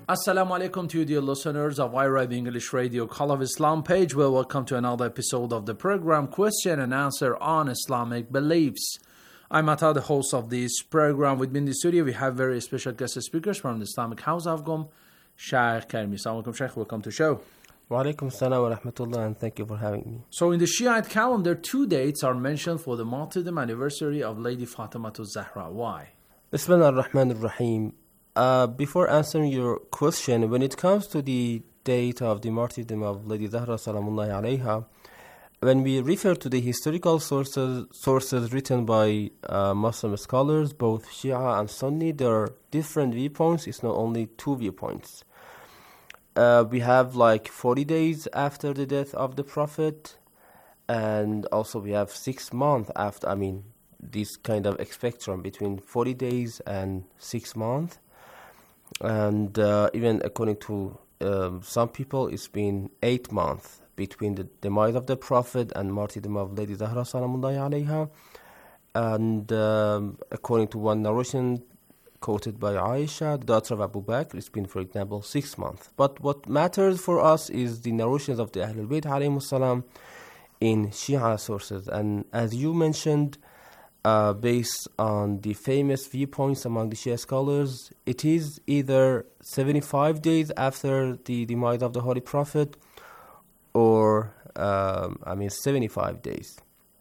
Assalamu alaikum to you, dear listeners of iRive English Radio Call of Islam page. Well, welcome to another episode of the program Question and Answer on Islamic Beliefs. I'm Atta, the host of this program. With me in the studio, we have very special guest speakers from the Islamic House of Qom, Shaykh Karimi. Assalamu alaikum, Shaykh. Welcome to the show. Wa alaikum salam wa rahmatullah, and thank you for having me. So in the Shiite calendar, 2 dates are mentioned for the martyrdom anniversary of Lady Fatima Zahra. Why? Bismillah ar-Rahman ar-Rahim. Before answering your question, when it comes to the date of the martyrdom of Lady Zahra salamullahi alayha, when we refer to the historical sources written by Muslim scholars, both Shia and Sunni, there are different viewpoints. It's not only two viewpoints. We have like 40 days after the death of the Prophet, and also we have 6 months after, this kind of spectrum between 40 days and 6 months. And even according to some people, it's been 8 months between the demise of the Prophet and martyrdom of Lady Zahra salamullahi alayha. And according to one narration quoted by Aisha, the daughter of Abu Bakr, it's been, for example, 6 months. But what matters for us is the narrations of the Ahlul Bayt alayhimus salam in Shia sources. And as you mentioned, based on the famous viewpoints among the Shia scholars, it is either 75 days after the demise of the Holy Prophet or 75 days.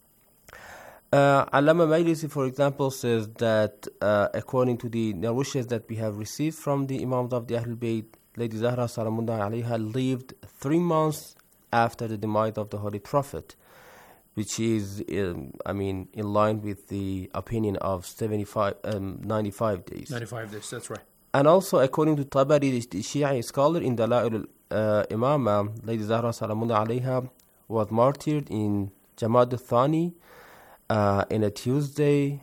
Allama Majlisi, for example, says that according to the narrations that we have received from the Imams of the Ahlul Bayt, Lady Zahra salamullahi alayha lived 3 months after the demise of the Holy Prophet, which is, in line with the opinion of 95 days. 95 days, that's right. And also, according to Tabari, the Shia scholar in Dala'il al-Imama, Lady Zahra salamullahi alayha was martyred in Jamad al-Thani, in a Tuesday,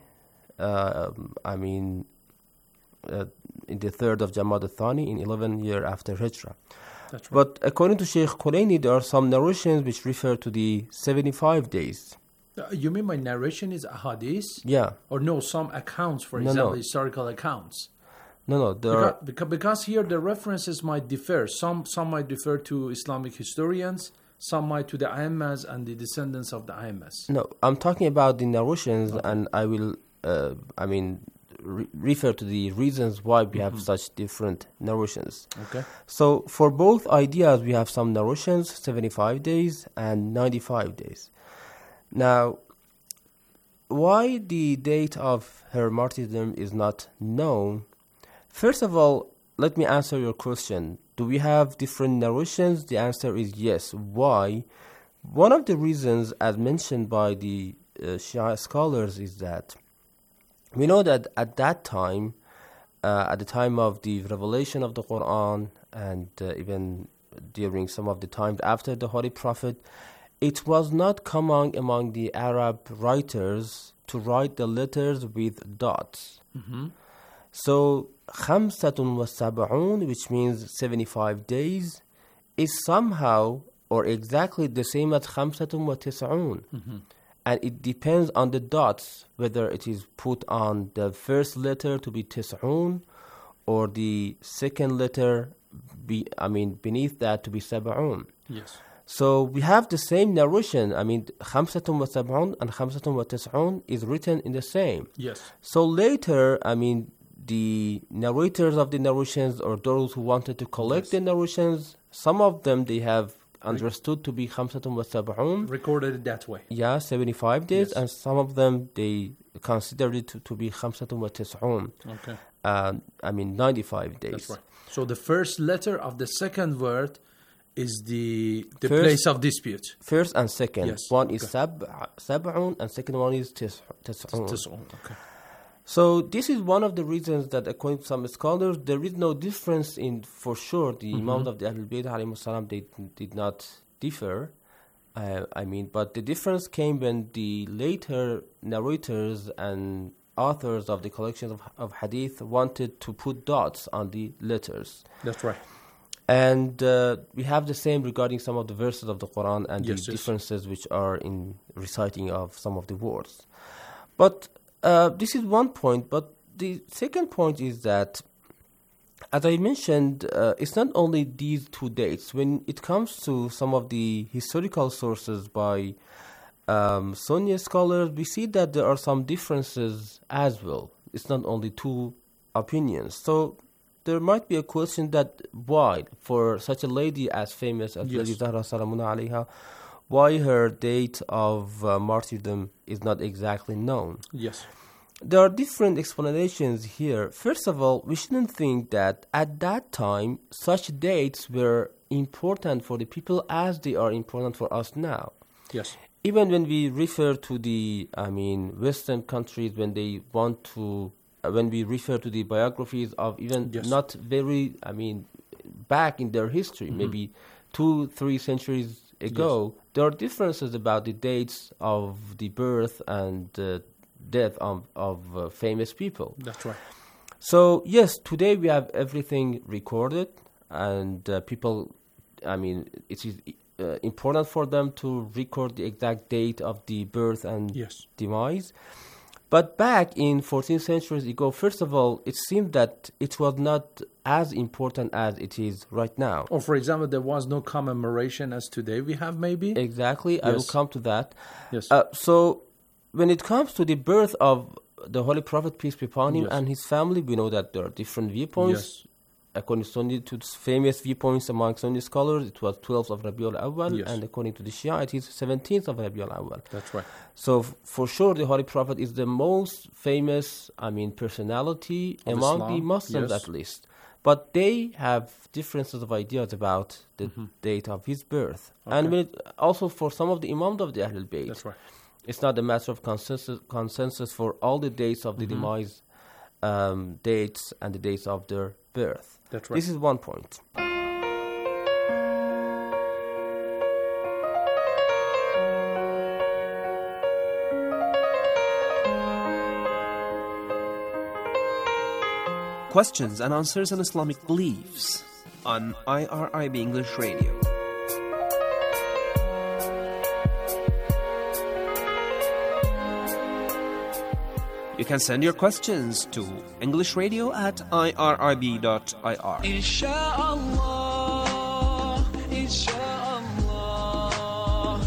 in the 3rd of Jamad al-Thani, in 11 years after Hijrah. That's right. But according to Sheikh Khulaini, there are some narrations which refer to the 75 days. You mean my narration is ahadith? Yeah. Or no, some accounts, for example, historical accounts? No, because here the references might differ. Some might refer to Islamic historians, some might to the Aimmas and the descendants of the Aimmas. No, I'm talking about the narrations, okay. And I will, refer to the reasons why we have such different narrations. Okay. So for both ideas, we have some narrations, 75 days and 95 days. Now, why the date of her martyrdom is not known? First of all, let me answer your question. Do we have different narrations? The answer is yes. Why? One of the reasons, as mentioned by the Shia scholars, is that we know that at that time, at the time of the revelation of the Quran, and even during some of the time after the Holy Prophet, it was not common among the Arab writers to write the letters with dots. Mm-hmm. So, Khamsatun wa Sab'un, which means 75 days, is somehow or exactly the same as Khamsatun wa Tis'un. Mm-hmm. And it depends on the dots, whether it is put on the first letter to be Tis'un, or the second letter, beneath that to be Sab'un. Yes. So we have the same narration. Khamsatun wa Sab'un and Khamsatun wa Tis'un is written in the same. Yes. So later, the narrators of the narrations, or those who wanted to collect the narrations, some of them they have understood to be Khamsatun wa Sab'un. Recorded it that way. Yeah, 75 days, yes. And some of them they considered it to be Khamsatun wa Tis'un. Okay. 95 days. That's right. So the first letter of the second word is the first, place of dispute. First and second. Yes. One is Sab'un and second one is Tis'un. Okay. So this is one of the reasons that, according to some scholars, there is no difference in, for sure, the Imams of the Ahlul Bayt alayhimus salam, they did not differ. But the difference came when the later narrators and authors of the collections of hadith wanted to put dots on the letters. That's right. And we have the same regarding some of the verses of the Quran and the differences which are in reciting of some of the words. But this is one point. But the second point is that As I mentioned, it's not only these two dates. When it comes to some of the historical sources by Sunni scholars, we see that there are some differences as well. It's not only two opinions. So there might be a question that why, for such a lady as famous as Lady Zahra Salamullah alayha, why her date of martyrdom is not exactly known. Yes. There are different explanations here. First of all, we shouldn't think that at that time such dates were important for the people as they are important for us now. Yes. Even when we refer to the, Western countries, when they want to, when we refer to the biographies of even not very, back in their history, maybe 2-3 centuries ago, there are differences about the dates of the birth and death of famous people. That's right. So yes, today we have everything recorded, and people, it is important for them to record the exact date of the birth and demise. But back in 14 centuries ago, first of all, it seemed that it was not as important as it is right now. Or for example, there was no commemoration as today we have maybe? Exactly, yes. I will come to that. Yes. So when it comes to the birth of the Holy Prophet, peace be upon him, and his family, we know that there are different viewpoints. Yes. According to Sunni, to famous viewpoints among Sunni scholars, it was 12th of Rabiul Awwal, and according to the Shia, it is 17th of Rabiul Awwal. That's right. So for sure, the Holy Prophet is the most famous, personality of among Islam, the Muslims at least. But they have differences of ideas about the date of his birth. Okay. And also for some of the Imams of the Ahlul Bayt. That's right. It's not a matter of consensus for all the dates of the demise dates and the dates of their birth. That's right. This is one point. Questions and answers on Islamic beliefs on IRIB English Radio. You can send your questions to englishradio@irib.ir. Inshallah, inshallah,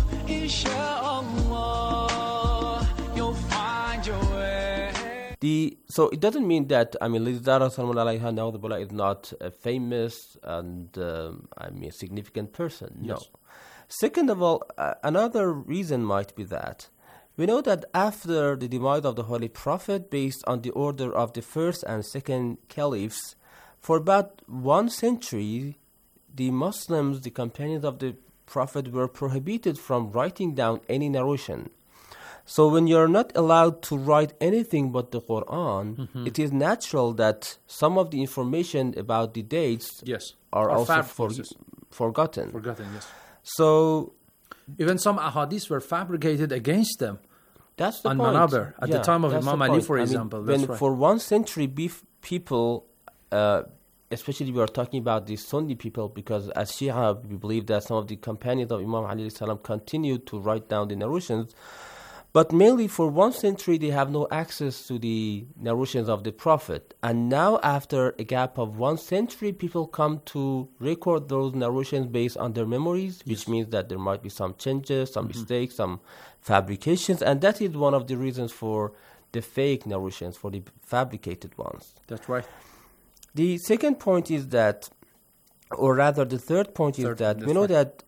inshallah, you'll find your way. So it doesn't mean that Lady Zahra Salamullah alayha is not a famous and significant person. No. Yes. Second of all, another reason might be that we know that after the demise of the Holy Prophet, based on the order of the first and second caliphs, for about 1 century, the Muslims, the companions of the Prophet, were prohibited from writing down any narration. So when you're not allowed to write anything but the Quran, it is natural that some of the information about the dates are also forgotten. Forgotten, yes. So even some ahadiths were fabricated against them. That's the point. Manabir, at the time of Imam Ali, for example. For 1 century, people, especially we are talking about the Sunni people, because as Shia, we believe that some of the companions of Imam Ali continued to write down the narrations. But mainly for 1 century, they have no access to the narrations of the Prophet. And now, after a gap of 1 century, people come to record those narrations based on their memories, which means that there might be some changes, some mistakes, some fabrications. And that is one of the reasons for the fake narrations, for the fabricated ones. That's right. The second point is that, or rather the third point is that we know that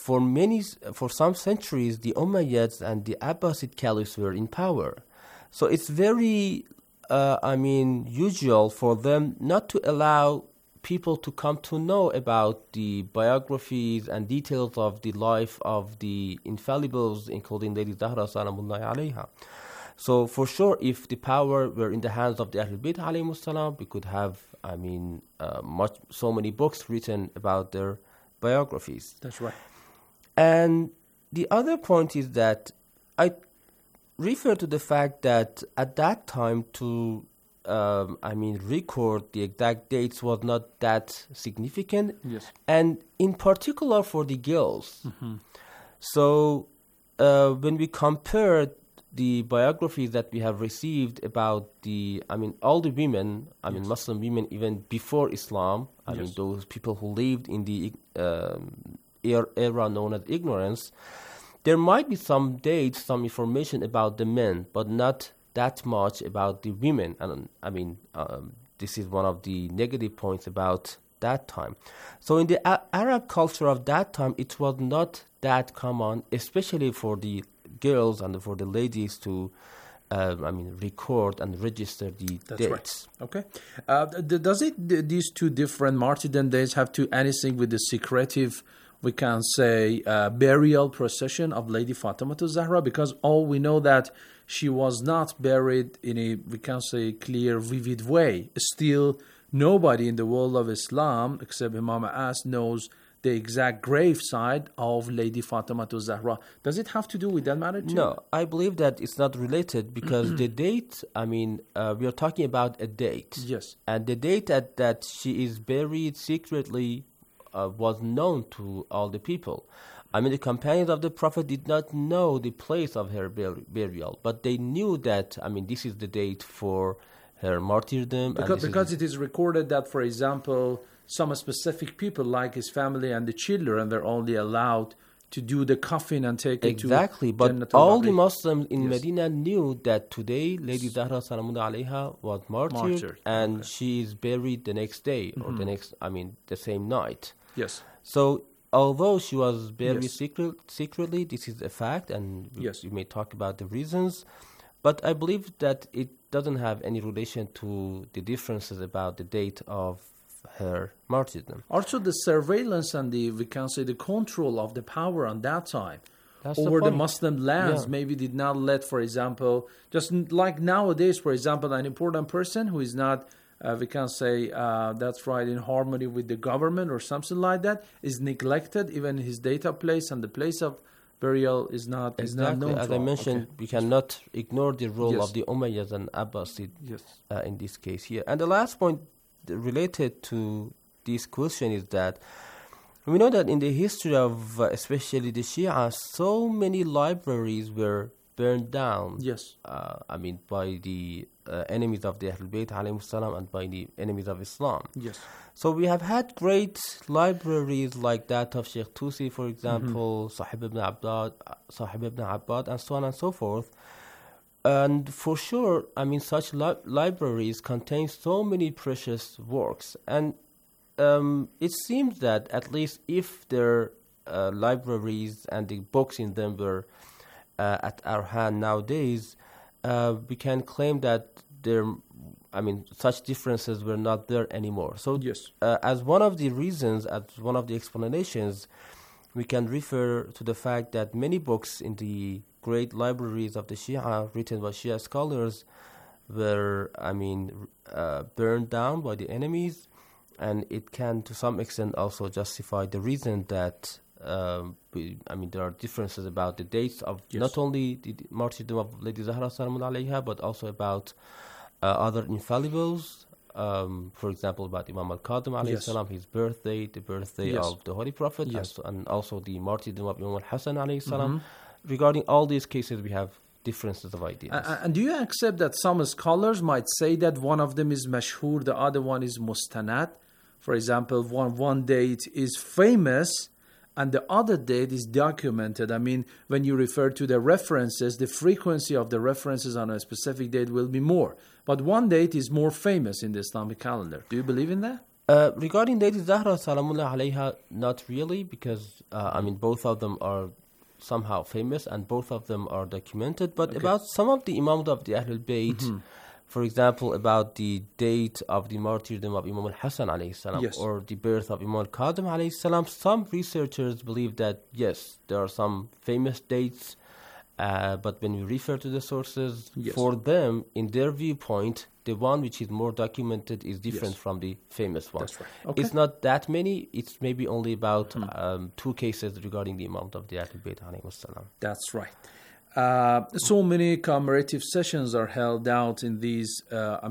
for some centuries the Umayyads and the Abbasid caliphs were in power. So it's very usual for them not to allow people to come to know about the biographies and details of the life of the infallibles, including Lady Zahra Salamullahi alayha. So for sure, if the power were in the hands of the Ahlul Bayt alayhimus salam, we could have so many books written about their biographies. That's right. And the other point is that I refer to the fact that at that time to record the exact dates was not that significant. Yes. And in particular for the girls. So when we compare the biographies that we have received about all the women, Muslim women even before Islam, those people who lived in the era known as ignorance, there might be some dates, some information about the men, but not that much about the women. And this is one of the negative points about that time. So in the Arab culture of that time, it was not that common, especially for the girls and for the ladies to record and register the dates. Right. Okay. Does these two different martyrdom days have to anything with the secretive, we can say, burial procession of Lady Fatima Zahra? Because all we know that she was not buried in a, we can say, clear, vivid way. Still, nobody in the world of Islam, except Imam As, knows the exact graveside of Lady Fatima Zahra. Does it have to do with that matter too? No, I believe that it's not related because the date, we are talking about a date. Yes. And the date that she is buried secretly was known to all the people. The companions of the Prophet did not know the place of her burial, but they knew that, this is the date for her martyrdom. Because it is recorded that, for example, some specific people, like his family and the children, were only allowed to do the coffin and take it to Exactly, but all the Muslims in Medina knew that today Lady Zahra Salamullah Alayha was martyred. And she is buried the next day or the same night. Yes. So although she was buried secretly, this is a fact, and we may talk about the reasons, but I believe that it doesn't have any relation to the differences about the date of her martyrdom. Also, the surveillance and we can say the control of the power on that time over the Muslim lands maybe did not let, for example, just like nowadays, for example, an important person who is not, we can say, that's right, in harmony with the government or something like that, is neglected. Even his data place and the place of burial is not known. As I mentioned, we cannot ignore the role of the Umayyads and Abbasid in this case here. And the last point related to this question is that we know that in the history of especially the Shia, so many libraries were burned down. Yes. By the enemies of the Ahlul Bayt alayhim salam and by the enemies of Islam. Yes. So we have had great libraries like that of Sheikh Tusi, for example, Sahib ibn Abbad, and so on and so forth. And for sure, such libraries contain so many precious works. And it seems that at least if their libraries and the books in them were at our hand nowadays, we can claim that such differences were not there anymore. So as one of the reasons, as one of the explanations, we can refer to the fact that many books in the great libraries of the Shia, written by Shia scholars, were, burned down by the enemies, and it can, to some extent, also justify the reason that, there are differences about the dates of not only the martyrdom of Lady Zahra Salamullah Alayha, but also about other infallibles. For example, about Imam al-Qadim alayhi salam, his birthday, the birthday of the Holy Prophet, and also the martyrdom of Imam al-Hasan alayhi salam. Regarding all these cases, we have differences of ideas. And do you accept that some scholars might say that one of them is mashhur, the other one is mustanad? For example, one date is famous and the other date is documented. When you refer to the references, the frequency of the references on a specific date will be more. But one date is more famous in the Islamic calendar. Do you believe in that? Regarding Lady Zahra Salamullah Alayha, not really, because both of them are somehow famous and both of them are documented. But about some of the Imams of the Ahlul Bayt, for example, about the date of the martyrdom of Imam al-Hasan alayhi salam or the birth of Imam al-Qadim alayhi salam, some researchers believe that, yes, there are some famous dates, but when we refer to the sources, for them, in their viewpoint, the one which is more documented is different from the famous one. That's right. Okay. It's not that many. It's maybe only about 2 cases regarding the Imam of the Ahlul Bayt alayhi salam. That's right. So many commemorative sessions are held out in these,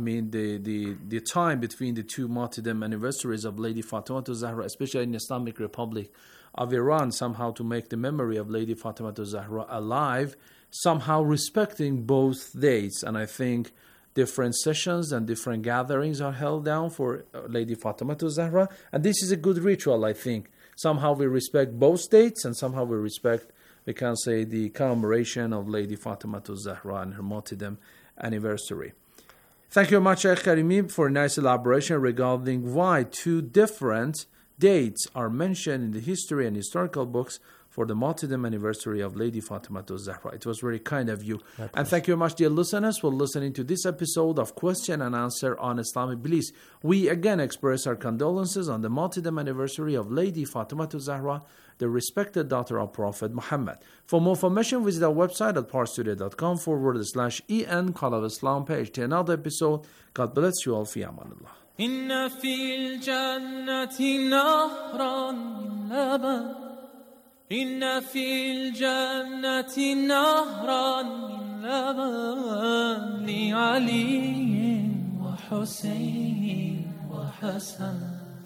the time between the two martyrdom anniversaries of Lady Fatima Zahra, especially in the Islamic Republic of Iran, somehow to make the memory of Lady Fatima Zahra alive, somehow respecting both dates. And I think different sessions and different gatherings are held down for Lady Fatima Zahra. And this is a good ritual, I think. Somehow we respect both dates, and somehow we respect, we can say, the commemoration of Lady Fatima Zahra and her martyrdom anniversary. Thank you very much, Sheikh Karimi, for a nice elaboration regarding why two different dates are mentioned in the history and historical books for the martyrdom anniversary of Lady Fatima Zahra. It was very kind of you. And thank you very much, dear listeners, for listening to this episode of Question and Answer on Islamic Beliefs. We again express our condolences on the martyrdom anniversary of Lady Fatima Zahra, the respected daughter of Prophet Muhammad. For more information, visit our website at parstoday.com/en Call of Islam page. To another episode. God bless you all. Fi amanillah. إن في الجنة نهرا من لبن إن في الجنة نهرا من لبن لعلي وحسين وحسن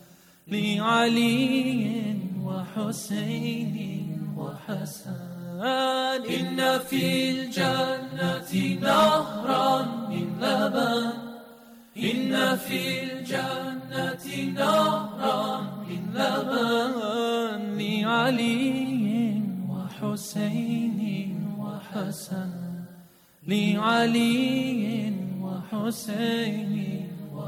لعلي وحسين وحسن إن في الجنة نهرا من لبن إن في الجنة نهرا من لبن لعلي وحسين وحسن لعلي وحسين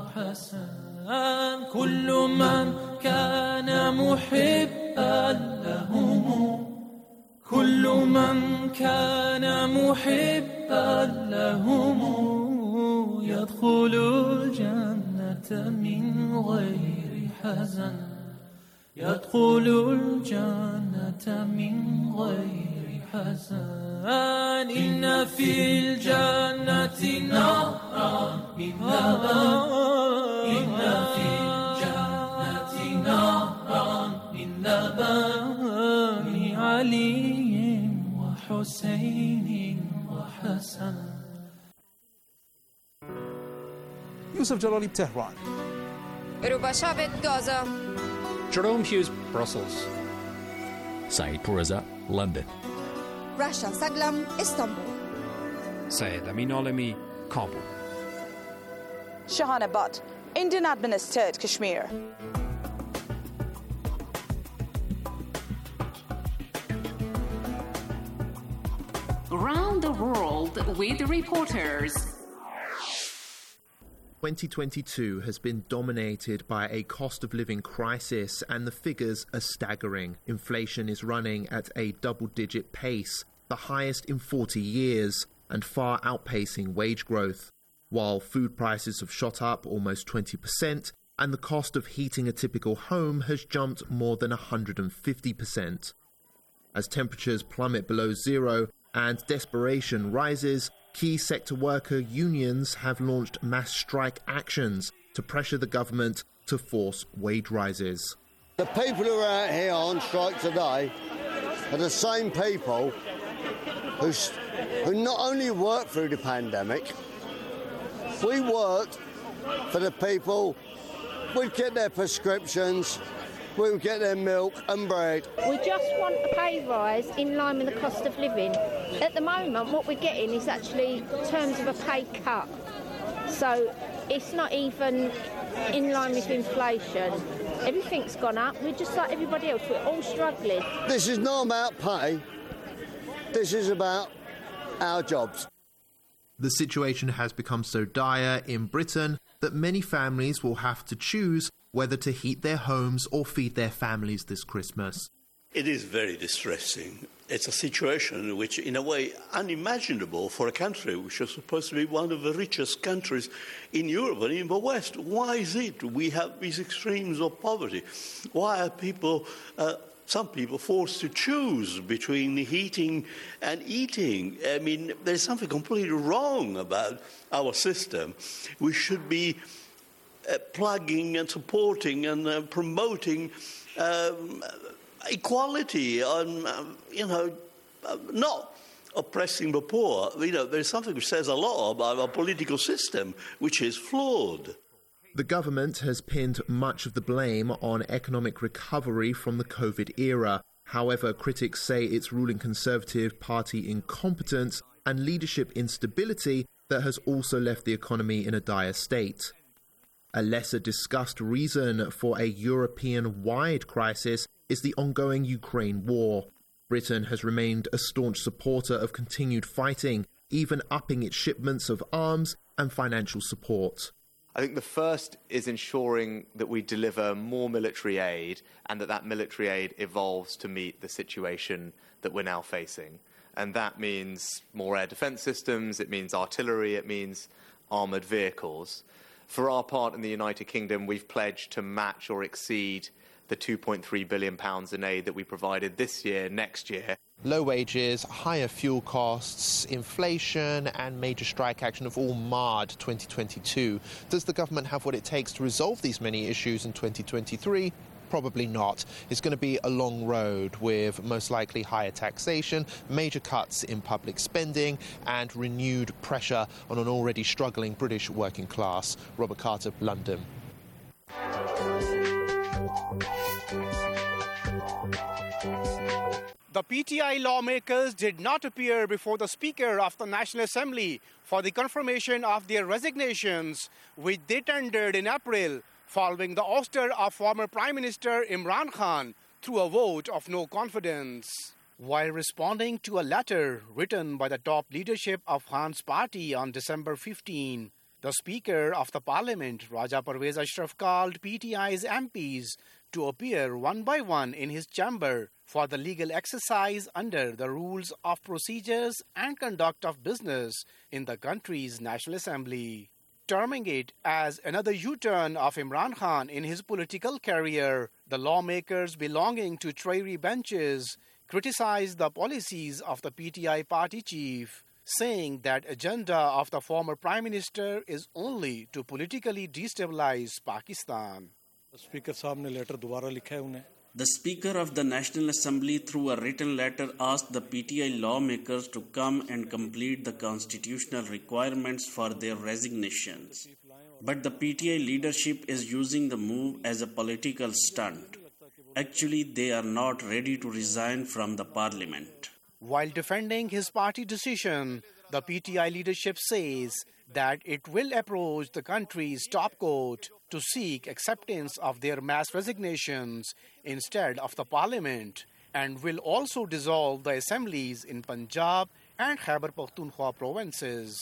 وحسن كل من كان محبا لهم كل من كان محبا لهم يدخل الجنة من غير حزن يدخل الجنة من غير حزن إن في الجنة نهرا من لبن إن في الجنة نهرا من لبن لعلي وحسين وحسن. Yusuf Jalali, Tehran. Rubashavet, Gaza. Jerome Hughes, Brussels. Saeed Pourreza, London. Rasha Saglam, Istanbul. Syed Amin Alami, Kabul. Shahana Butt, Indian administered Kashmir. Around the world with reporters. 2022 has been dominated by a cost of living crisis, and the figures are staggering. Inflation is running at a double-digit pace, the highest in 40 years, and far outpacing wage growth. While food prices have shot up almost 20%, and the cost of heating a typical home has jumped more than 150%. As temperatures plummet below zero and desperation rises, key sector worker unions have launched mass strike actions to pressure the government to force wage rises. The people who are out here on strike today are the same people who not only worked through the pandemic, we worked for the people, we'd get their prescriptions, we would get their milk and bread. We just want a pay rise in line with the cost of living. At the moment, what we're getting is actually in terms of a pay cut. So it's not even in line with inflation. Everything's gone up. We're just like everybody else. We're all struggling. This is not about pay. This is about our jobs. The situation has become so dire in Britain that many families will have to choose whether to heat their homes or feed their families this Christmas. It is very distressing. It's a situation which, in a way, unimaginable for a country which is supposed to be one of the richest countries in Europe and in the West. Why is it we have these extremes of poverty? Why are people, some people, forced to choose between heating and eating? I mean, there's something completely wrong about our system. We should be plugging and supporting and promoting equality and, not oppressing the poor. There's something which says a lot about our political system, which is flawed. The government has pinned much of the blame on economic recovery from the COVID era, However, critics say its ruling Conservative Party incompetence and leadership instability that has also left the economy in a dire state. A lesser discussed reason for a European-wide crisis is the ongoing Ukraine war. Britain has remained a staunch supporter of continued fighting, even upping its shipments of arms and financial support. I think the first is ensuring that we deliver more military aid and that military aid evolves to meet the situation that we're now facing. And that means more air defence systems, it means artillery, it means armoured vehicles. For our part in the United Kingdom, we've pledged to match or exceed the £2.3 billion in aid that we provided this year, next year. Low wages, higher fuel costs, inflation and major strike action have all marred 2022. Does the government have what it takes to resolve these many issues in 2023? Probably not. It's going to be a long road with most likely higher taxation, major cuts in public spending and renewed pressure on an already struggling British working class. Robert Carter, London. The PTI lawmakers did not appear before the Speaker of the National Assembly for the confirmation of their resignations, which they tendered in April following the ouster of former Prime Minister Imran Khan through a vote of no confidence. While responding to a letter written by the top leadership of Khan's party on December 15, the Speaker of the Parliament, Raja Parvez Ashraf, called PTI's MPs to appear one by one in his chamber for the legal exercise under the rules of procedures and conduct of business in the country's National Assembly. Terming it as another U-turn of Imran Khan in his political career, the lawmakers belonging to Treasury benches criticized the policies of the PTI party chief, saying that agenda of the former Prime Minister is only to politically destabilize Pakistan. The Speaker of the National Assembly, through a written letter, asked the PTI lawmakers to come and complete the constitutional requirements for their resignations. But the PTI leadership is using the move as a political stunt. Actually, they are not ready to resign from the parliament. While defending his party decision, the PTI leadership says that it will approach the country's top court to seek acceptance of their mass resignations instead of the parliament, and will also dissolve the assemblies in Punjab and Khyber Pakhtunkhwa provinces.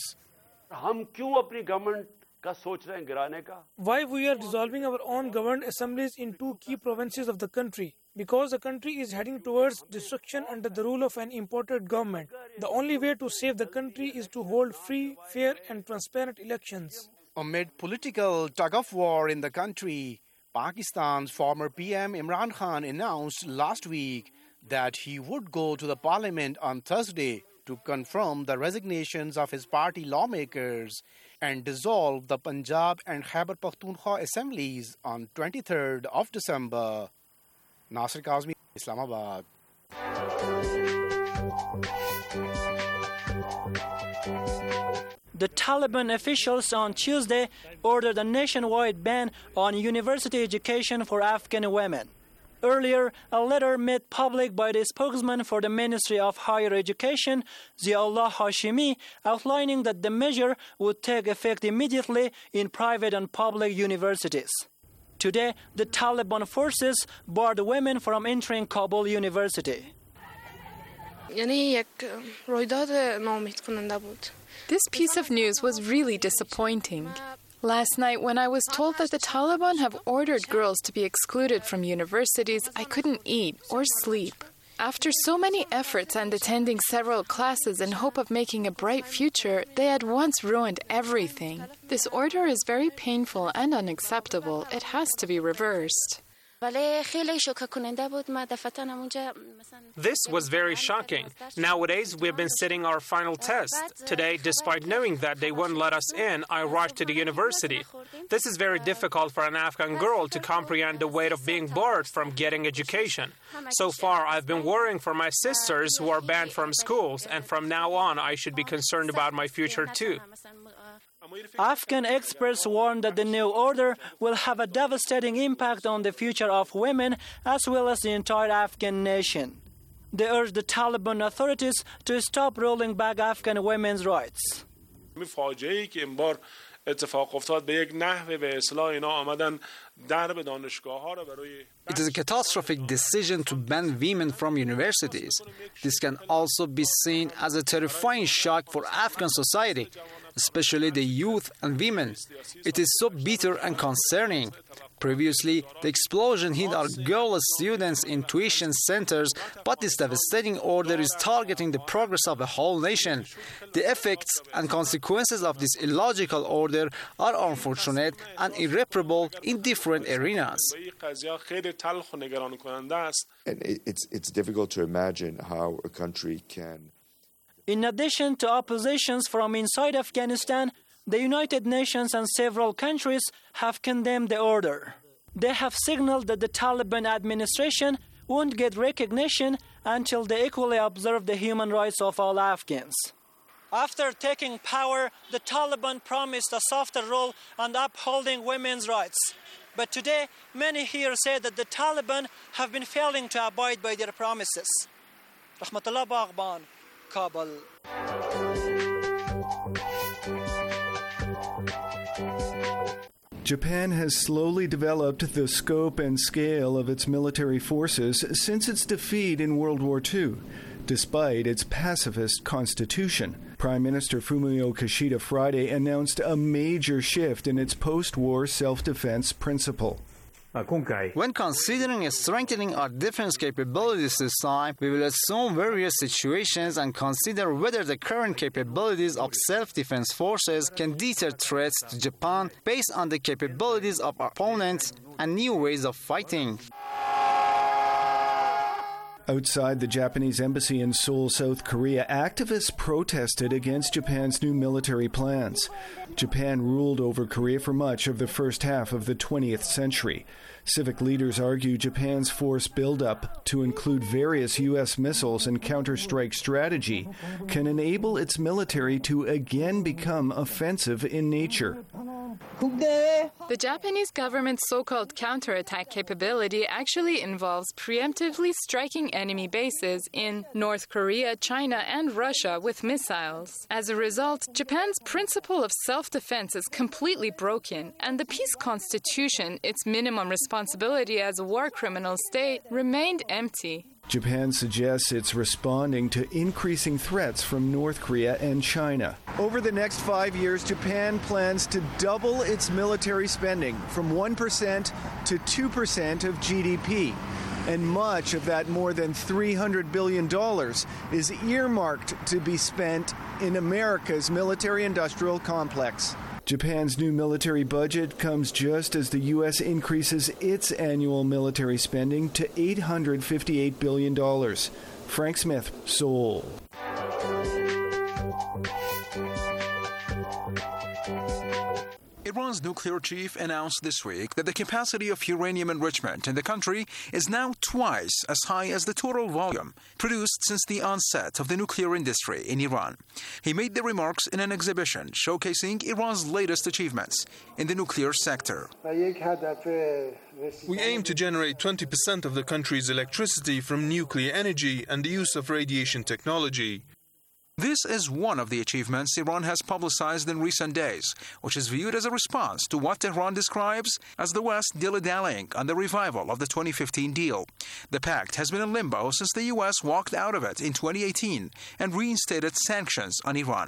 Why we are dissolving our own governed assemblies in two key provinces of the country? Because the country is heading towards destruction under the rule of an imported government. The only way to save the country is to hold free, fair and transparent elections. Amid political tug-of-war in the country, Pakistan's former PM Imran Khan announced last week that he would go to the parliament on Thursday to confirm the resignations of his party lawmakers and dissolve the Punjab and Khyber Pakhtunkhwa assemblies on 23rd of December. Nasir Kazmi, Islamabad. The Taliban officials on Tuesday ordered a nationwide ban on university education for Afghan women. Earlier, a letter made public by the spokesman for the Ministry of Higher Education, Ziaullah Hashimi, outlining that the measure would take effect immediately in private and public universities. Today, the Taliban forces barred women from entering Kabul University. This piece of news was really disappointing. Last night, when I was told that the Taliban have ordered girls to be excluded from universities, I couldn't eat or sleep. After so many efforts and attending several classes in hope of making a bright future, they at once ruined everything. This order is very painful and unacceptable. It has to be reversed. This was very shocking. Nowadays, we've been sitting our final test. Today, despite knowing that they won't let us in, I rushed to the university. This is very difficult for an Afghan girl to comprehend the weight of being barred from getting education. So far, I've been worrying for my sisters who are banned from schools, and from now on, I should be concerned about my future too. Afghan experts warn that the new order will have a devastating impact on the future of women as well as the entire Afghan nation. They urged the Taliban authorities to stop rolling back Afghan women's rights. اتفاق افتاد به یک نحوه به اصلاح اینا آمدن درب دانشگاه‌ها را برای It is a catastrophic decision to ban women from universities. This can also be seen as a terrifying shock for Afghan society, especially the youth and women. It is so bitter and concerning. Previously, the explosion hit our girl students in tuition centers, but this devastating order is targeting the progress of the whole nation. The effects and consequences of this illogical order are unfortunate and irreparable in different arenas. And it's difficult to imagine how a country can. In addition to oppositions from inside Afghanistan, the United Nations and several countries have condemned the order. They have signaled that the Taliban administration won't get recognition until they equally observe the human rights of all Afghans. After taking power, the Taliban promised a softer role on upholding women's rights. But today, many here say that the Taliban have been failing to abide by their promises. Rahmatullah Baghban, Kabul. Japan has slowly developed the scope and scale of its military forces since its defeat in World War II, despite its pacifist constitution. Prime Minister Fumio Kishida Friday announced a major shift in its post-war self-defense principle. When considering strengthening our defense capabilities this time, we will assume various situations and consider whether the current capabilities of self-defense forces can deter threats to Japan based on the capabilities of our opponents and new ways of fighting. Outside the Japanese embassy in Seoul, South Korea, activists protested against Japan's new military plans. Japan ruled over Korea for much of the first half of the 20th century. Civic leaders argue Japan's force buildup, to include various U.S. missiles and counter-strike strategy, can enable its military to again become offensive in nature. The Japanese government's so-called counterattack capability actually involves preemptively striking enemy bases in North Korea, China, and Russia with missiles. As a result, Japan's principle of self-defense is completely broken, and the peace constitution, its minimum responsibility as a war criminal state, remained empty. Japan suggests it's responding to increasing threats from North Korea and China. Over the next 5 years, Japan plans to double its military spending from 1% to 2% of GDP. And much of that more than $300 billion is earmarked to be spent in America's military-industrial complex. Japan's new military budget comes just as the U.S. increases its annual military spending to $858 billion. Frank Smith, Seoul. Iran's nuclear chief announced this week that the capacity of uranium enrichment in the country is now twice as high as the total volume produced since the onset of the nuclear industry in Iran. He made the remarks in an exhibition showcasing Iran's latest achievements in the nuclear sector. We aim to generate 20% of the country's electricity from nuclear energy and the use of radiation technology. This is one of the achievements Iran has publicized in recent days, which is viewed as a response to what Tehran describes as the West dilly-dallying on the revival of the 2015 deal. The pact has been in limbo since the U.S. walked out of it in 2018 and reinstated sanctions on Iran.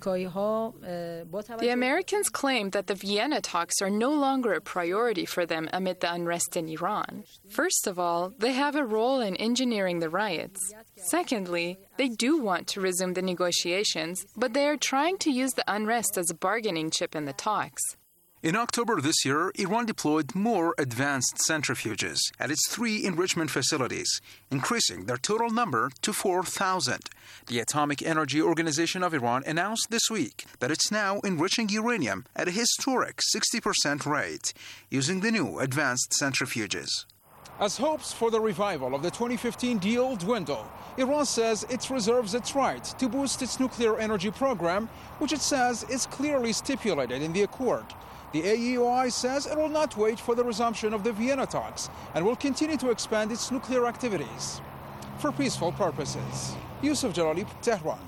The Americans claim that the Vienna talks are no longer a priority for them amid the unrest in Iran. First of all, they have a role in engineering the riots. Secondly, they do want to resume the negotiations, but they are trying to use the unrest as a bargaining chip in the talks. In October this year, Iran deployed more advanced centrifuges at its 3 enrichment facilities, increasing their total number to 4,000. The Atomic Energy Organization of Iran announced this week that it's now enriching uranium at a historic 60% rate, using the new advanced centrifuges. As hopes for the revival of the 2015 deal dwindle, Iran says it reserves its right to boost its nuclear energy program, which it says is clearly stipulated in the accord. The AEOI says it will not wait for the resumption of the Vienna talks and will continue to expand its nuclear activities. for peaceful purposes. Yusuf Jalali, Tehran.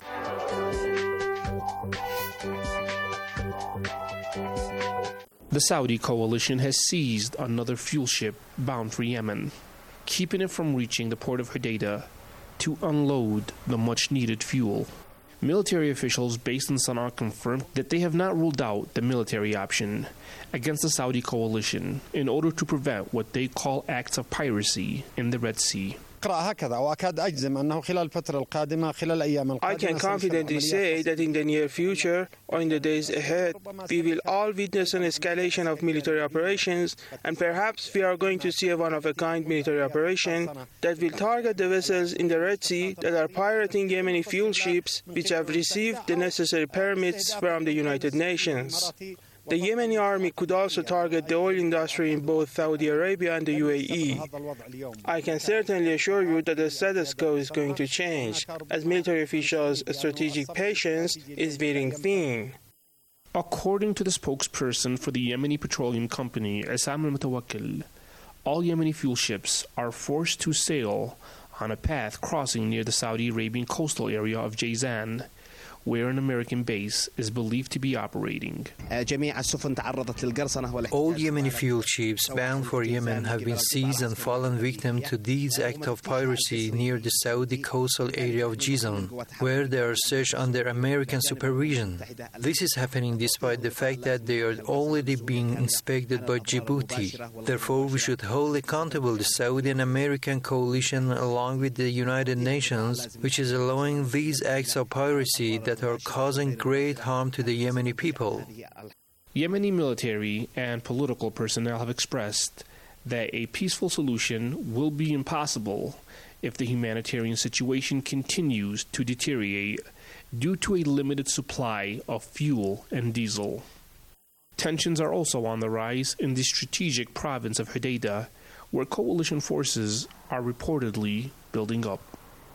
The Saudi coalition has seized another fuel ship bound for Yemen, keeping it from reaching the port of Hodeidah to unload the much-needed fuel. Military officials based in Sana'a confirmed that they have not ruled out the military option against the Saudi coalition in order to prevent what they call acts of piracy in the Red Sea. I can confidently say that in the near future or in the days ahead, we will all witness an escalation of military operations, and perhaps we are going to see a one-of-a-kind military operation that will target the vessels in the Red Sea that are pirating Yemeni fuel ships which have received the necessary permits from the United Nations. The Yemeni army could also target the oil industry in both Saudi Arabia and the UAE. I can certainly assure you that the status quo is going to change, as military officials' strategic patience is wearing thin. According to the spokesperson for the Yemeni petroleum company, Isam al-Mutawakkil, all Yemeni fuel ships are forced to sail on a path crossing near the Saudi Arabian coastal area of Jazan, where an American base is believed to be operating. All Yemeni fuel ships bound for Yemen have been seized and fallen victim to these acts of piracy near the Saudi coastal area of Jizan, where they are searched under American supervision. This is happening despite the fact that they are already being inspected by Djibouti. Therefore, we should hold accountable the Saudi and American coalition along with the United Nations, which is allowing these acts of piracy that are causing great harm to the Yemeni people. Yemeni military and political personnel have expressed that a peaceful solution will be impossible if the humanitarian situation continues to deteriorate due to a limited supply of fuel and diesel. Tensions are also on the rise in the strategic province of Hodeidah, where coalition forces are reportedly building up.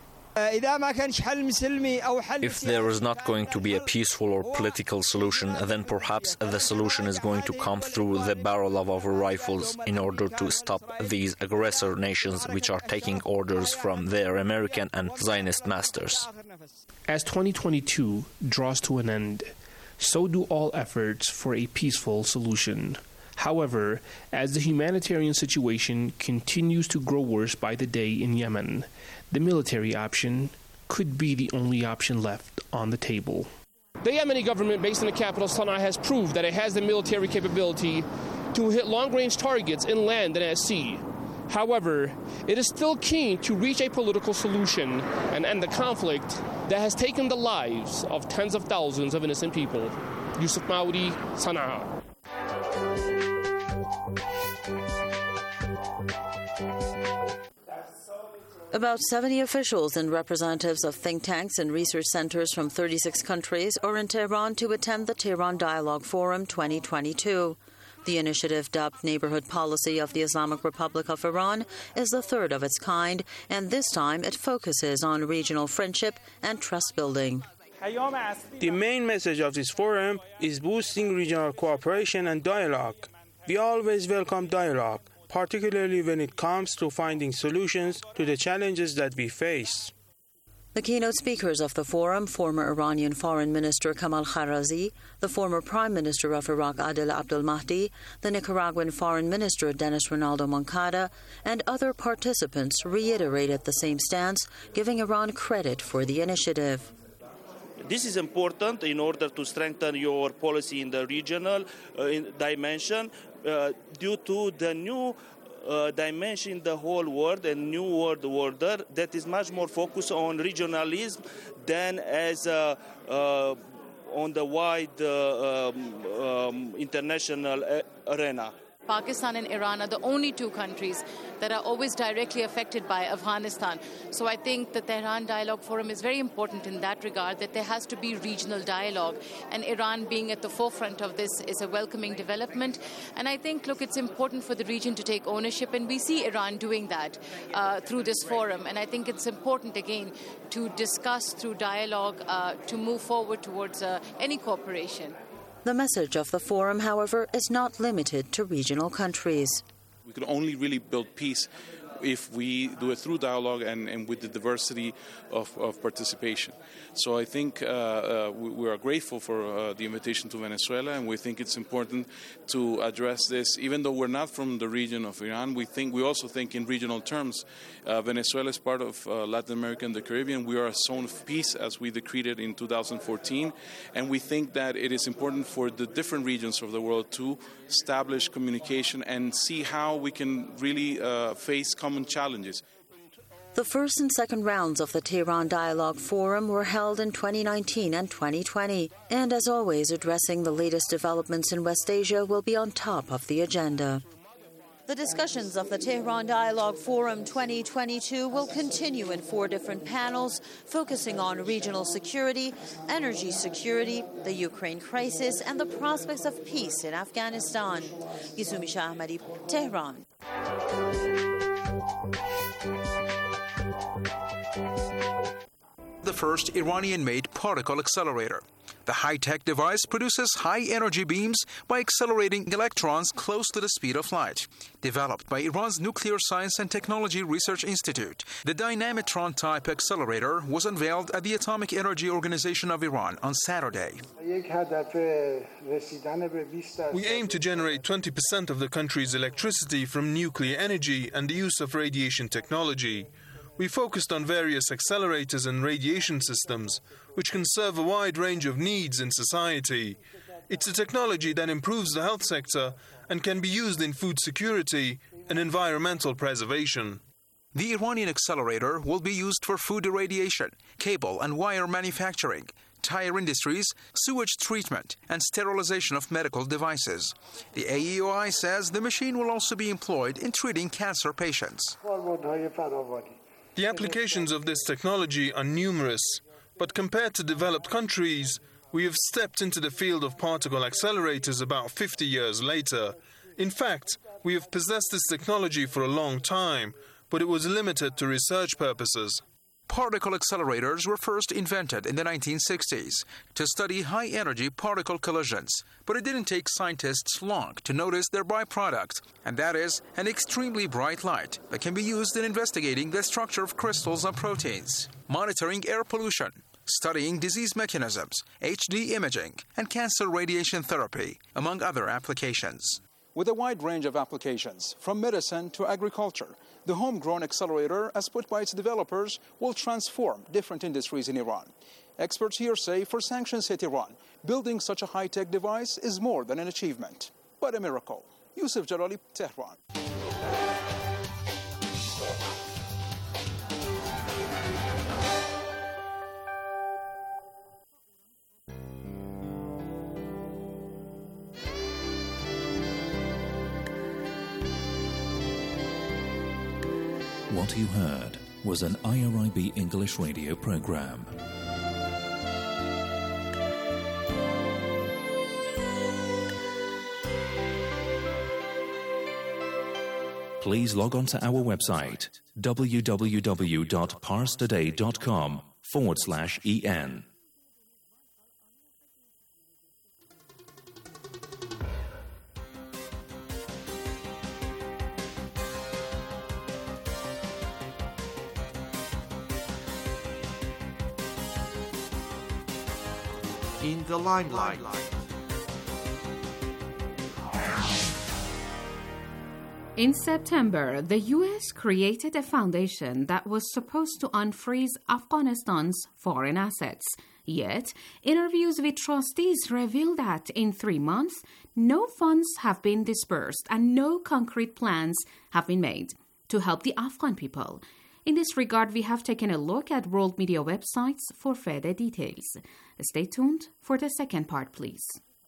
If there is not going to be a peaceful or political solution, then perhaps the solution is going to come through the barrel of our rifles in order to stop these aggressor nations which are taking orders from their American and Zionist masters. As 2022 draws to an end, so do all efforts for a peaceful solution. However, as the humanitarian situation continues to grow worse by the day in Yemen, the military option could be the only option left on the table. The Yemeni government based in the capital Sana'a has proved that it has the military capability to hit long-range targets inland and at sea. However, it is still keen to reach a political solution and end the conflict that has taken the lives of tens of thousands of innocent people. Yusuf Maudi, Sana'a. About 70 officials and representatives of think tanks and research centers from 36 countries are in Tehran to attend the Tehran Dialogue Forum 2022. The initiative, dubbed Neighborhood Policy of the Islamic Republic of Iran, is the third of its kind, and this time it focuses on regional friendship and trust building. The main message of this forum is boosting regional cooperation and dialogue. We always welcome dialogue, particularly when it comes to finding solutions to the challenges that we face. The keynote speakers of the forum, former Iranian Foreign Minister Kamal Kharazi, the former Prime Minister of Iraq Adel Abdul Mahdi, the Nicaraguan Foreign Minister Denis Ronaldo Moncada, and other participants reiterated the same stance, giving Iran credit for the initiative. This is important in order to strengthen your policy in the regional dimension due to the new dimension in the whole world and new world order that is much more focused on regionalism than as on the wide international arena. Pakistan and Iran are the only two countries that are always directly affected by Afghanistan. So I think the Tehran Dialogue Forum is very important in that regard, that there has to be regional dialogue. And Iran being at the forefront of this is a welcoming development. And I think, look, it's important for the region to take ownership. And we see Iran doing that through this forum. And I think it's important, again, to discuss through dialogue to move forward towards any cooperation. The message of the forum, however, is not limited to regional countries. We could only really build peace if we do it through dialogue and with the diversity of participation. So I think we are grateful for the invitation to Venezuela, and we think it's important to address this. Even though we're not from the region of Iran, we also think in regional terms. Venezuela is part of Latin America and the Caribbean. We are a zone of peace, as we decreed it in 2014, and we think that it is important for the different regions of the world to establish communication and see how we can really face common challenges. The first and second rounds of the Tehran Dialogue Forum were held in 2019 and 2020, and as always, addressing the latest developments in West Asia will be on top of the agenda. The discussions of the Tehran Dialogue Forum 2022 will continue in 4 different panels, focusing on regional security, energy security, the Ukraine crisis, and the prospects of peace in Afghanistan. Yizumi Shahmadi, Tehran. The first Iranian-made particle accelerator. The high-tech device produces high-energy beams by accelerating electrons close to the speed of light. Developed by Iran's Nuclear Science and Technology Research Institute, the Dynamitron-type accelerator was unveiled at the Atomic Energy Organization of Iran on Saturday. We aim to generate 20% of the country's electricity from nuclear energy and the use of radiation technology. We focused on various accelerators and radiation systems, which can serve a wide range of needs in society. It's a technology that improves the health sector and can be used in food security and environmental preservation. The Iranian accelerator will be used for food irradiation, cable and wire manufacturing, tire industries, sewage treatment, and sterilization of medical devices. The AEOI says the machine will also be employed in treating cancer patients. The applications of this technology are numerous, but compared to developed countries, we have stepped into the field of particle accelerators about 50 years later. In fact, we have possessed this technology for a long time, but it was limited to research purposes. Particle accelerators were first invented in the 1960s to study high-energy particle collisions, but it didn't take scientists long to notice their byproduct, and that is an extremely bright light that can be used in investigating the structure of crystals and proteins, monitoring air pollution, studying disease mechanisms, HD imaging, and cancer radiation therapy, among other applications. With a wide range of applications, from medicine to agriculture, the homegrown accelerator, as put by its developers, will transform different industries in Iran. Experts here say for sanctions hit Iran, building such a high-tech device is more than an achievement, but a miracle. Yusuf Jalali, Tehran. What you heard was an IRIB English radio program. Please log on to our website www.parstoday.com/en. In the limelight. In September, the U.S. created a foundation that was supposed to unfreeze Afghanistan's foreign assets. Yet, interviews with trustees reveal that in 3 months, no funds have been disbursed and no concrete plans have been made to help the Afghan people. In this regard, we have taken a look at world media websites for further details. Stay tuned for the second part, please.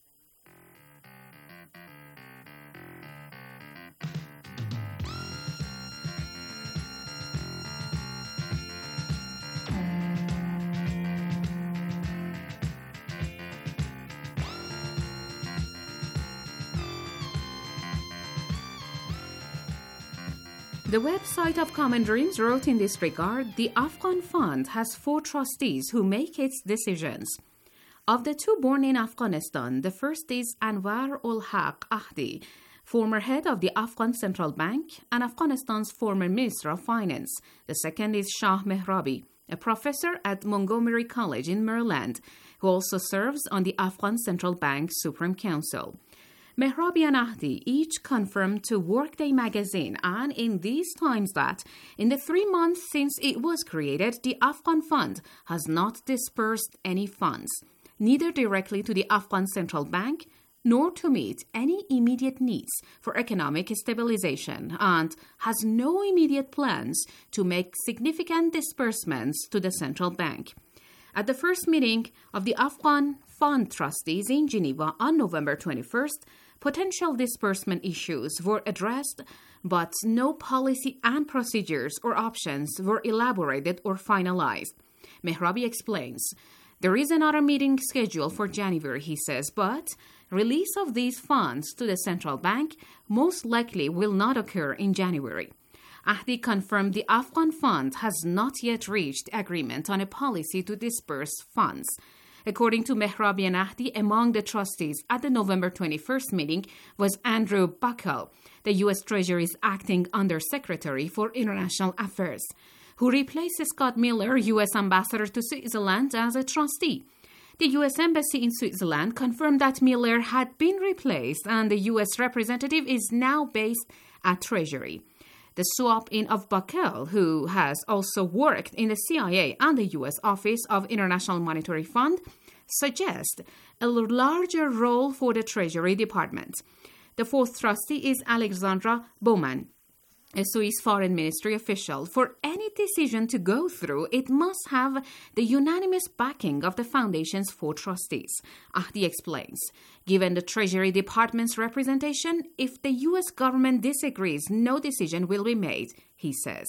The website of Common Dreams wrote in this regard, the Afghan Fund has 4 trustees who make its decisions. Of the 2 born in Afghanistan, the first is Anwar ul Haq Ahdi, former head of the Afghan Central Bank and Afghanistan's former Minister of Finance. The second is Shah Mehrabi, a professor at Montgomery College in Maryland, who also serves on the Afghan Central Bank Supreme Council. Mehrabi and Ahdi each confirmed to Workday magazine and in these times that in the 3 months since it was created, the Afghan Fund has not disbursed any funds, neither directly to the Afghan Central Bank nor to meet any immediate needs for economic stabilization, and has no immediate plans to make significant disbursements to the central bank. At the first meeting of the Afghan Fund trustees in Geneva on November 21st, potential disbursement issues were addressed, but no policy and procedures or options were elaborated or finalized. Mehrabi explains, there is another meeting scheduled for January, he says, but release of these funds to the central bank most likely will not occur in January. Ahdi confirmed the Afghan Fund has not yet reached agreement on a policy to disburse funds. According to Mehrabi and Ahdi, among the trustees at the November 21st meeting was Andrew Buckle, the U.S. Treasury's acting Undersecretary for International Affairs, who replaced Scott Miller, U.S. Ambassador to Switzerland, as a trustee. The U.S. Embassy in Switzerland confirmed that Miller had been replaced and the U.S. representative is now based at Treasury. The swap-in of Buckle, who has also worked in the CIA and the U.S. Office of International Monetary Fund, suggests a larger role for the Treasury Department. The fourth trustee is Alexandra Bowman, a Swiss Foreign Ministry official. For any decision to go through, it must have the unanimous backing of the Foundation's 4 trustees. Ahdi explains, given the Treasury Department's representation, if the U.S. government disagrees, no decision will be made, he says.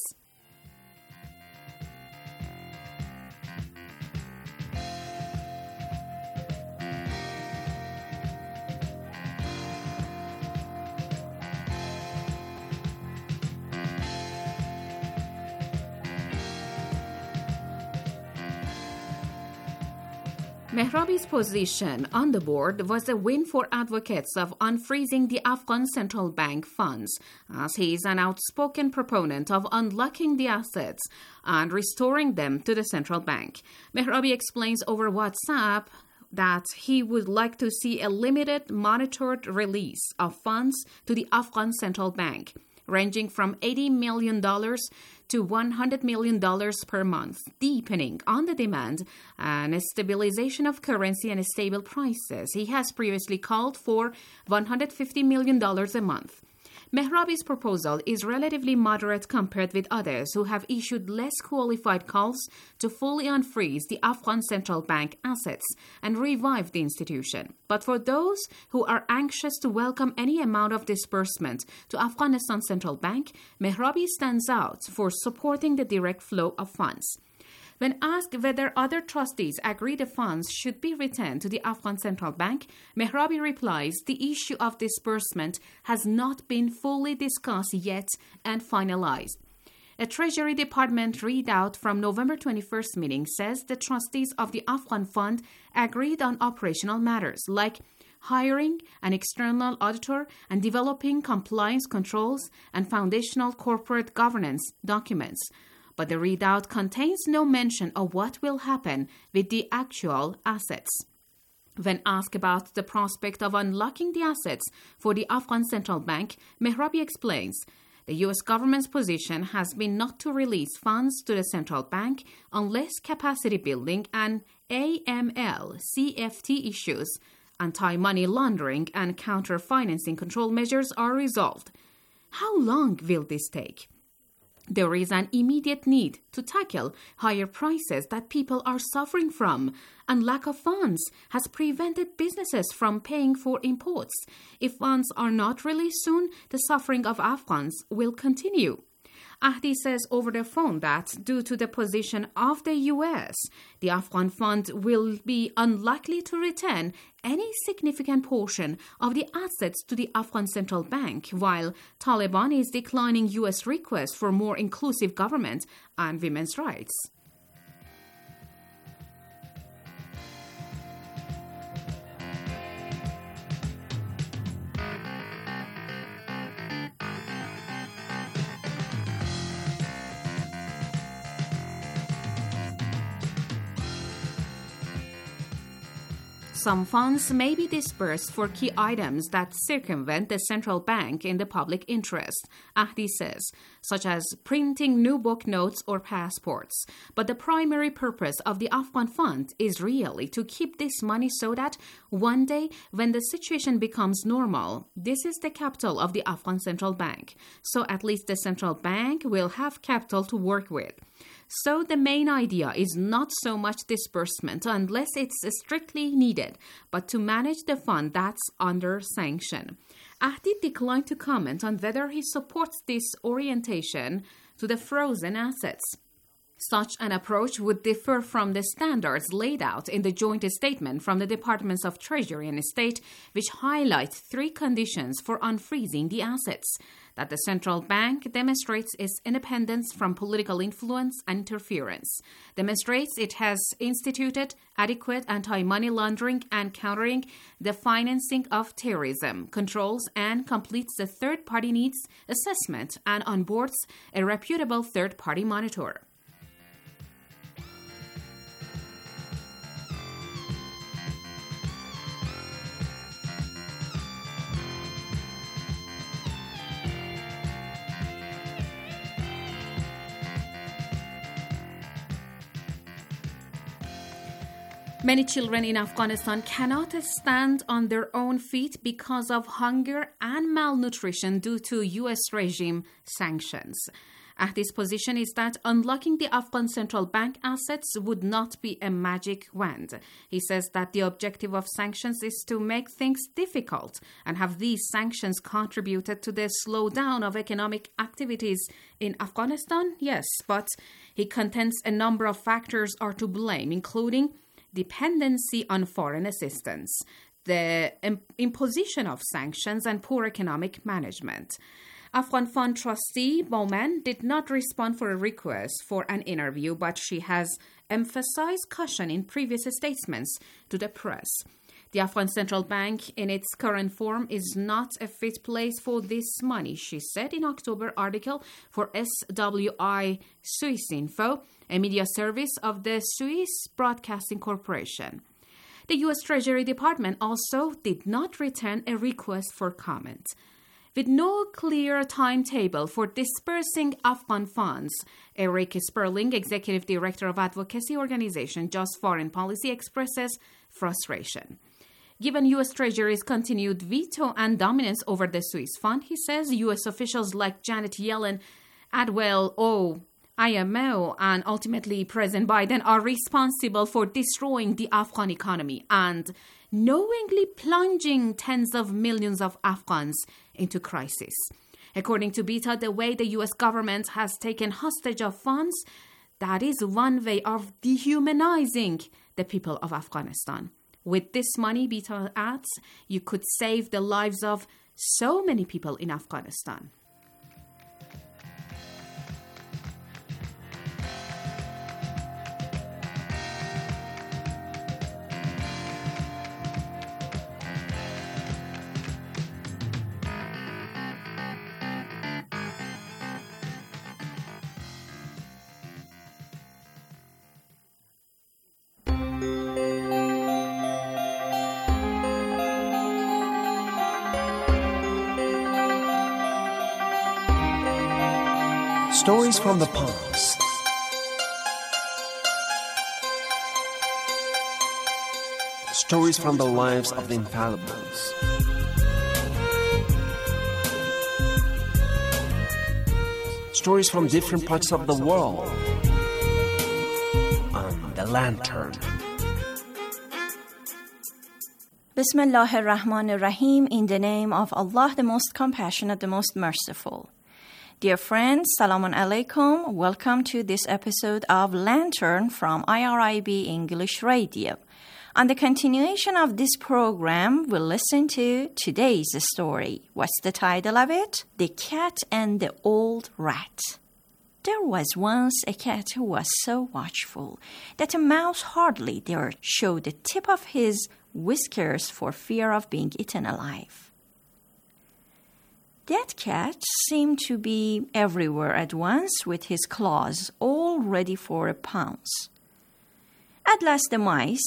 Mehrabi's position on the board was a win for advocates of unfreezing the Afghan Central Bank funds, as he is an outspoken proponent of unlocking the assets and restoring them to the central bank. Mehrabi explains over WhatsApp that he would like to see a limited, monitored release of funds to the Afghan Central Bank, ranging from $80 million to $100 million per month, deepening on the demand and a stabilization of currency and stable prices. He has previously called for $150 million a month. Mehrabi's proposal is relatively moderate compared with others who have issued less qualified calls to fully unfreeze the Afghan Central Bank assets and revive the institution. But for those who are anxious to welcome any amount of disbursement to Afghanistan Central Bank, Mehrabi stands out for supporting the direct flow of funds. When asked whether other trustees agree the funds should be returned to the Afghan Central Bank, Mehrabi replies the issue of disbursement has not been fully discussed yet and finalized. A Treasury Department readout from November 21st meeting says the trustees of the Afghan Fund agreed on operational matters like hiring an external auditor and developing compliance controls and foundational corporate governance documents. But the readout contains no mention of what will happen with the actual assets. When asked about the prospect of unlocking the assets for the Afghan Central Bank, Mehrabi explains, the U.S. government's position has been not to release funds to the central bank unless capacity building and AML, CFT issues, anti-money laundering and counter-financing control measures are resolved. How long will this take? There is an immediate need to tackle higher prices that people are suffering from, and lack of funds has prevented businesses from paying for imports. If funds are not released soon, the suffering of Afghans will continue. Ahdi says over the phone that due to the position of the U.S., the Afghan Fund will be unlikely to return any significant portion of the assets to the Afghan Central Bank, while Taliban is declining U.S. requests for more inclusive government and women's rights. Some funds may be disbursed for key items that circumvent the central bank in the public interest, Ahdi says, such as printing new banknotes or passports. But the primary purpose of the Afghan fund is really to keep this money so that one day, when the situation becomes normal, this is the capital of the Afghan central bank. So at least the central bank will have capital to work with. So the main idea is not so much disbursement unless it's strictly needed, but to manage the fund that's under sanction. Ahdi declined to comment on whether he supports this orientation to the frozen assets. Such an approach would differ from the standards laid out in the joint statement from the Departments of Treasury and State, which highlight 3 conditions for unfreezing the assets: that the central bank demonstrates its independence from political influence and interference, demonstrates it has instituted adequate anti-money laundering and countering the financing of terrorism, controls and completes the third-party needs assessment, and onboards a reputable third-party monitor. Many children in Afghanistan cannot stand on their own feet because of hunger and malnutrition due to U.S. regime sanctions. Ahdi's position is that unlocking the Afghan central bank assets would not be a magic wand. He says that the objective of sanctions is to make things difficult, and have these sanctions contributed to the slowdown of economic activities in Afghanistan? Yes, but he contends a number of factors are to blame, including dependency on foreign assistance, the imposition of sanctions, and poor economic management. Afghan Fund trustee Bowman did not respond for a request for an interview, but she has emphasized caution in previous statements to the press. The Afghan Central Bank in its current form is not a fit place for this money, she said in October article for SWI Swiss Info, a media service of the Swiss Broadcasting Corporation. The U.S. Treasury Department also did not return a request for comment. With no clear timetable for dispersing Afghan funds, Eric Sperling, Executive Director of advocacy organization Just Foreign Policy, expresses frustration. Given U.S. Treasury's continued veto and dominance over the Swiss fund, he says U.S. officials like Janet Yellen, Adwell O, IMO, and ultimately President Biden are responsible for destroying the Afghan economy and knowingly plunging tens of millions of Afghans into crisis. According to Beta, the way the U.S. government has taken hostage of funds, that is one way of dehumanizing the people of Afghanistan. With this money, Beta adds, you could save the lives of so many people in Afghanistan. Stories from the past. Stories from the lives of the infallibles. Stories from different parts of the world. On The Lantern. Bismillah ar-Rahman ar-Rahim, in the name of Allah, the most compassionate, the most merciful. Dear friends, Salamun Alaikum. Welcome to this episode of Lantern from IRIB English Radio. On the continuation of this program, we'll listen to today's story. What's the title of it? The Cat and the Old Rat. There was once a cat who was so watchful that a mouse hardly dared show the tip of his whiskers for fear of being eaten alive. That cat seemed to be everywhere at once with his claws all ready for a pounce. At last the mice,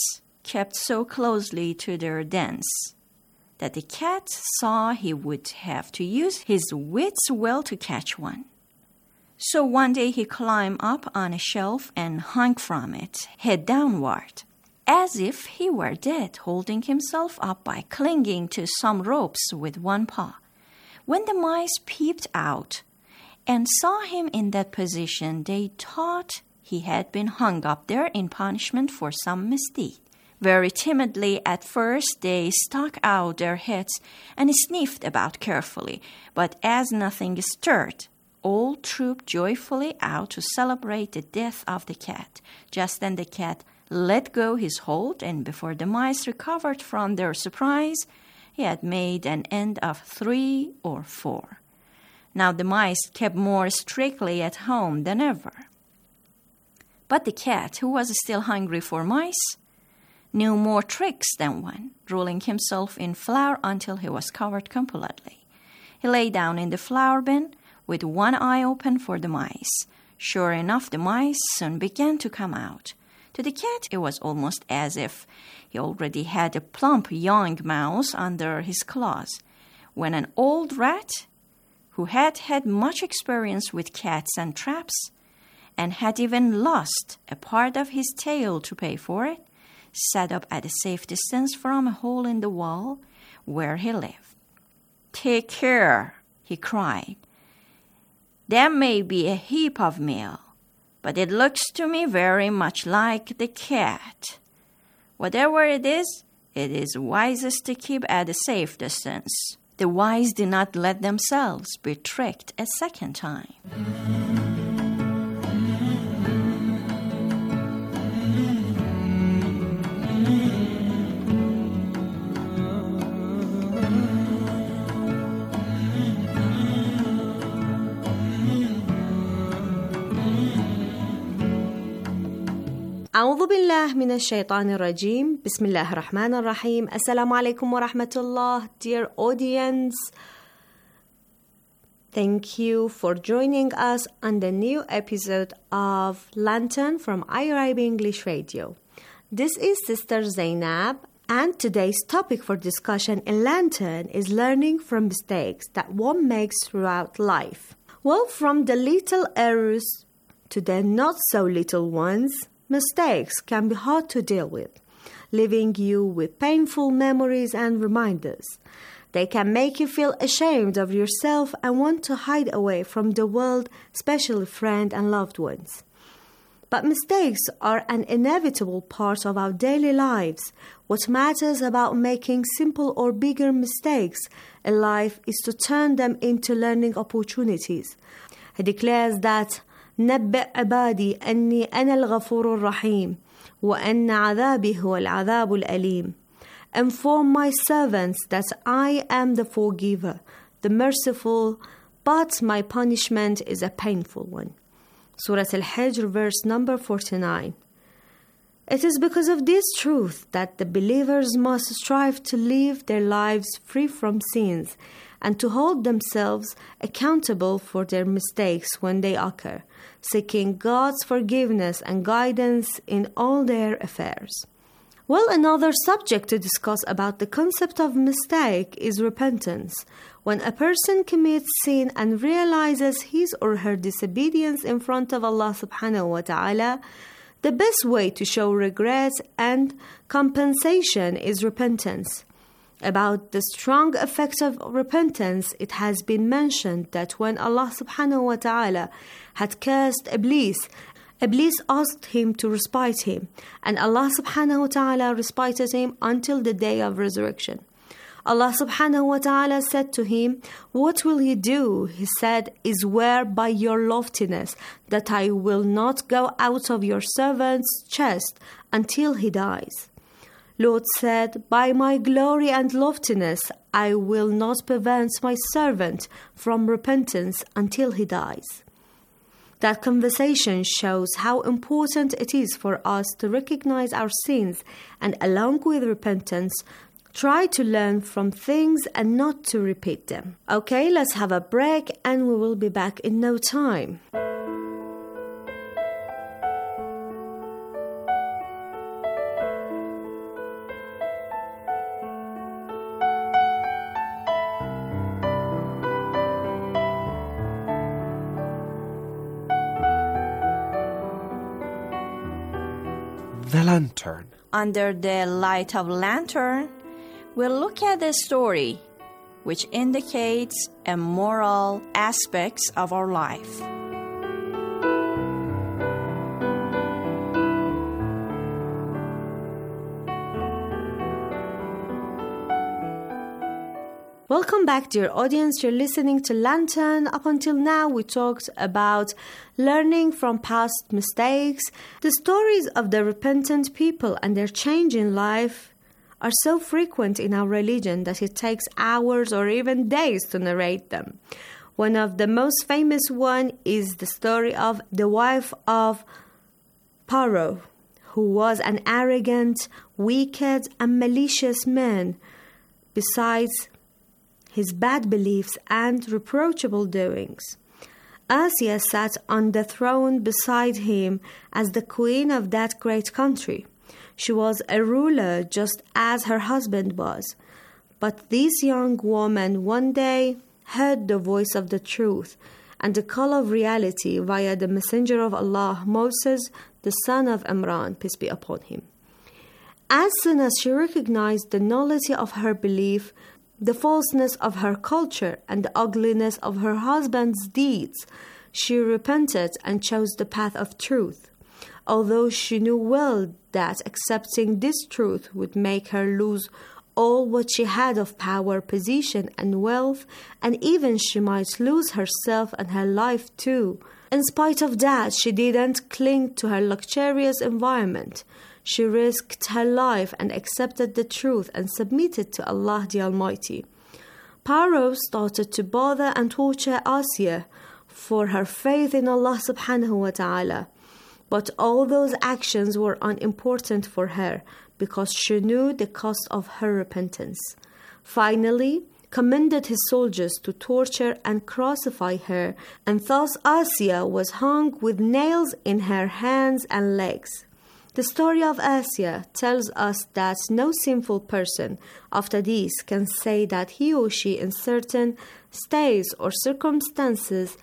kept so closely to their dens that the cat saw he would have to use his wits well to catch one. So one day he climbed up on a shelf and hung from it, head downward, as if he were dead, holding himself up by clinging to some ropes with one paw. When the mice peeped out and saw him in that position, they thought he had been hung up there in punishment for some misdeed. Very timidly at first, they stuck out their heads and sniffed about carefully, but as nothing stirred, all trooped joyfully out to celebrate the death of the cat. Just then the cat let go his hold, and before the mice recovered from their surprise, he had made an end of 3 or 4. Now the mice kept more strictly at home than ever. But the cat, who was still hungry for mice, knew more tricks than one, rolling himself in flour until he was covered completely. He lay down in the flour bin with one eye open for the mice. Sure enough, the mice soon began to come out. To the cat, it was almost as if he already had a plump young mouse under his claws. When an old rat, who had had much experience with cats and traps, and had even lost a part of his tail to pay for it, sat up at a safe distance from a hole in the wall where he lived. "Take care," he cried. "There may be a heap of meal, but it looks to me very much like the cat. Whatever it is wisest to keep at a safe distance." The wise did not let themselves be tricked a second time. أعوذ بالله من الشيطان الرجيم. بسم الله الرحمن الرحيم. السلام عليكم ورحمة الله. Dear audience, thank you for joining us on the new episode of Lantern from IRIB English Radio. This is Sister Zainab, and today's topic for discussion in Lantern is learning from mistakes that one makes throughout life. Well, from the little errors to the not so little ones, mistakes can be hard to deal with, leaving you with painful memories and reminders. They can make you feel ashamed of yourself and want to hide away from the world, especially friends and loved ones. But mistakes are an inevitable part of our daily lives. What matters about making simple or bigger mistakes in life is to turn them into learning opportunities. He declares that نبئ عبادي أني أنا الغفور الرحيم وأن عذابي هو العذاب الأليم. Inform my servants that I am the forgiver, the merciful, but my punishment is a painful one. Surah Al-Hijr, verse number 49. It is because of this truth that the believers must strive to live their lives free from sins and to hold themselves accountable for their mistakes when they occur, seeking God's forgiveness and guidance in all their affairs. Well, another subject to discuss about the concept of mistake is repentance. When a person commits sin and realizes his or her disobedience in front of Allah subhanahu wa ta'ala, the best way to show regret and compensation is repentance. About the strong effect of repentance, it has been mentioned that when Allah subhanahu wa ta'ala had cursed Iblis asked him to respite him, and Allah subhanahu wa ta'ala respited him until the day of resurrection. Allah subhanahu wa ta'ala said to him, "What will you do?" He said, "I swear by your loftiness that I will not go out of your servant's chest until he dies." Lord said, "By my glory and loftiness, I will not prevent my servant from repentance until he dies." That conversation shows how important it is for us to recognize our sins and, along with repentance, try to learn from things and not to repeat them. Okay, let's have a break and we will be back in no time. the lantern. Under the light of lantern, we'll look at a story which indicates a moral aspects of our life. Welcome back, dear audience. You're listening to Lantern. Up until now, we talked about learning from past mistakes. The stories of the repentant people and their change in life are so frequent in our religion that it takes hours or even days to narrate them. One of the most famous one is the story of the wife of Pharaoh, who was an arrogant, wicked, and malicious man. Besides his bad beliefs and reproachable doings, Asiya sat on the throne beside him as the queen of that great country. She was a ruler just as her husband was. But this young woman one day heard the voice of the truth and the call of reality via the messenger of Allah, Moses, the son of Imran, peace be upon him. As soon as she recognized the nullity of her belief, the falseness of her culture, and the ugliness of her husband's deeds, she repented and chose the path of truth. Although she knew well that accepting this truth would make her lose all what she had of power, position, and wealth, and even she might lose herself and her life too. In spite of that, she didn't cling to her luxurious environment. She risked her life and accepted the truth and submitted to Allah the Almighty. Pharaoh started to bother and torture Asiya for her faith in Allah subhanahu wa ta'ala. But all those actions were unimportant for her because she knew the cost of her repentance. Finally, commanded his soldiers to torture and crucify her, and thus Asiya was hung with nails in her hands and legs. The story of Asiya tells us that no sinful person after this can say that he or she in certain states or circumstances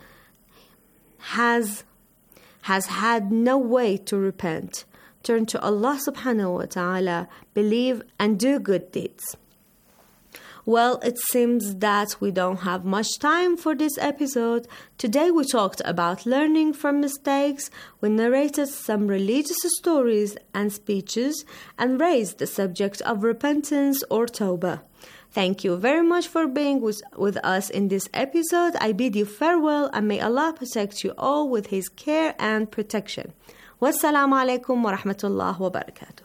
has had no way to repent, turn to Allah subhanahu wa ta'ala, believe and do good deeds. Well, it seems that we don't have much time for this episode. Today we talked about learning from mistakes, we narrated some religious stories and speeches, and raised the subject of repentance or tawbah. Thank you very much for being with us in this episode. I bid you farewell and may Allah protect you all with His care and protection. Wassalamu alaikum wa rahmatullah wa barakatuh.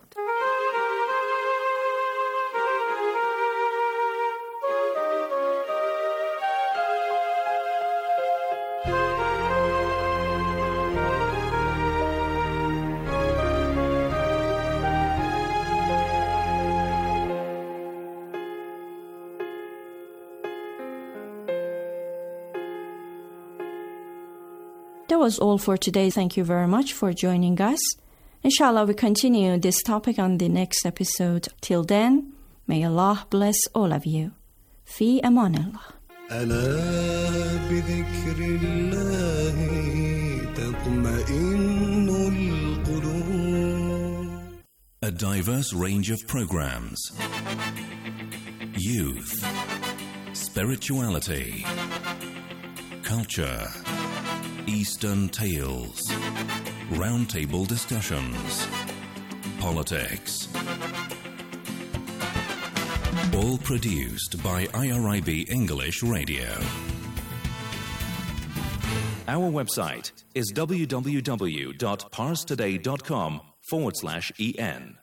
That was all for today. Thank you very much for joining us. Inshallah, we continue this topic on the next episode. Till then, may Allah bless all of you. Fi amanillah. ألا بذكر الله تطمئن القلوب. A diverse range of programs. Youth, spirituality, culture, Eastern tales, roundtable discussions, politics. All produced by IRIB English Radio. Our website is www.parstoday.com/en.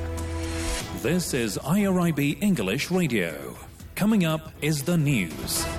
This is IRIB English Radio. Coming up is the news.